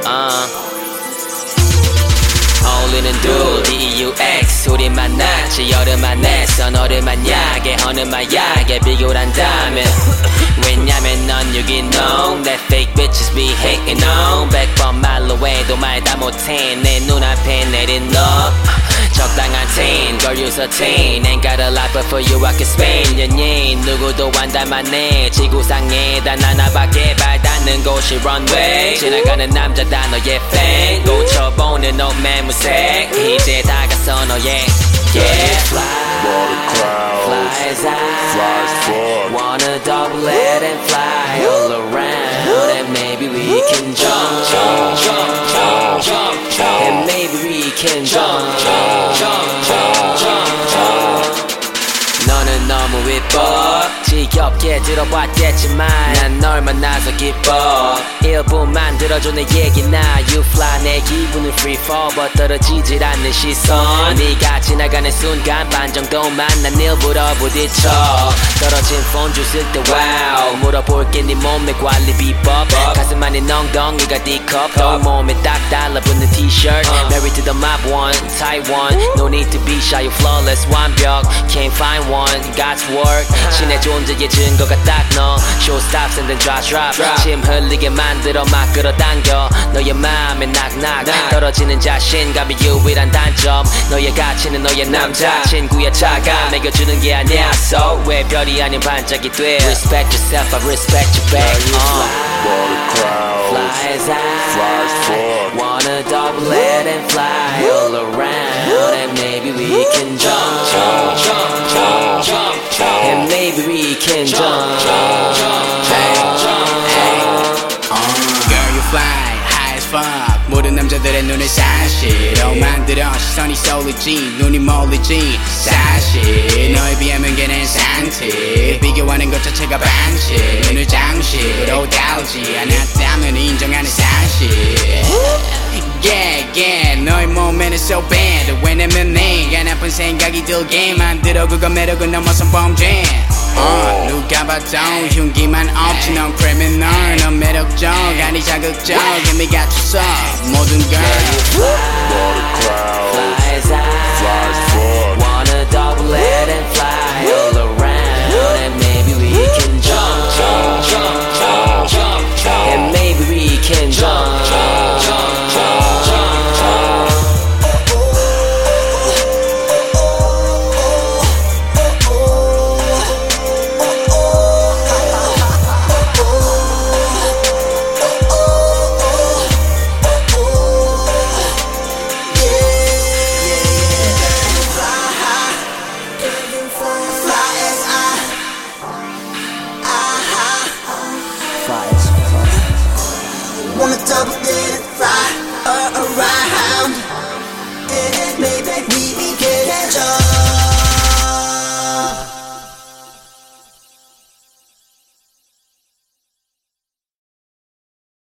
어울리는 둘 DUX 우리 만났지 여름 안에서 너를 만약에 어느 마약에 비교를 한다면 왜냐면 넌 you know that fake bitches be hating on 100번 말로 해도 말 다 못해 내 눈앞에 내린 너 적당한 teen girl you're so teen ain't got a lot but for you I can spend 연예인 누구도 안 닮았네 지구상에 단 하나밖에 발 닿는 곳이 runway 지나가는 남자다 너의 fan 고쳐보는 옷 매무색 이제 다가서 너의 yeah fly as I wanna double it and fly all around and maybe we can jump and maybe we can jump 너는 너무 예뻐 지겹게 들어봤겠지만 난 널 만나서 기뻐 1분만 들어줘 내 얘기나 You fly 내 기분은 free fall but 떨어지질 않는 시선 네가 지나가는 순간 반 정도만 난 일부러 부딪혀 떨어진 폰 주실 때 wow 물어볼게 네 몸매 관리 비법 가슴 안에 엉덩이가 D컵 너 몸에 딱 달라붙는 t-shirt Married to the mob one Taiwan No need to be shy you flawless 완벽 Can't find one God's work 신의 존재의 증거가 딱 너 Show stops and then drop 침 흘리게 만들어 막 끌어당겨 너의 맘에 낙낙 떨어지는 자신감이 유일한 단점 너의 가치는 너의 남자 친구야 차가 매겨주는 게 아니야 So 왜 별이 아닌 반짝이 돼 Respect yourself I respect you back Fly as I wanna double it and fly all around and maybe we can jump and maybe we can jump Girl you fly high as fuck 모든 남자들의 눈을 사실로 만들어 시선이 쏠리지 눈이 멀리지 사실 너에 비하면 걔는 상태 비교하는 것 자체가 반칙 눈을 장식으로 다루지 않았다면 인정하는 사실 Yeah 너의 몸에는 so bad 왜냐면 내가 나쁜 생각이 들게 만들어 그거 매력을 넘어선 범죄 누가 봐도 흉기만 없지 넌 criminal 넌 매력적 아니 자극적 의미가 투서 모든 girl Fly as I wanna double it and fly all around and maybe we can jump and maybe we can jump Wanna double date and fly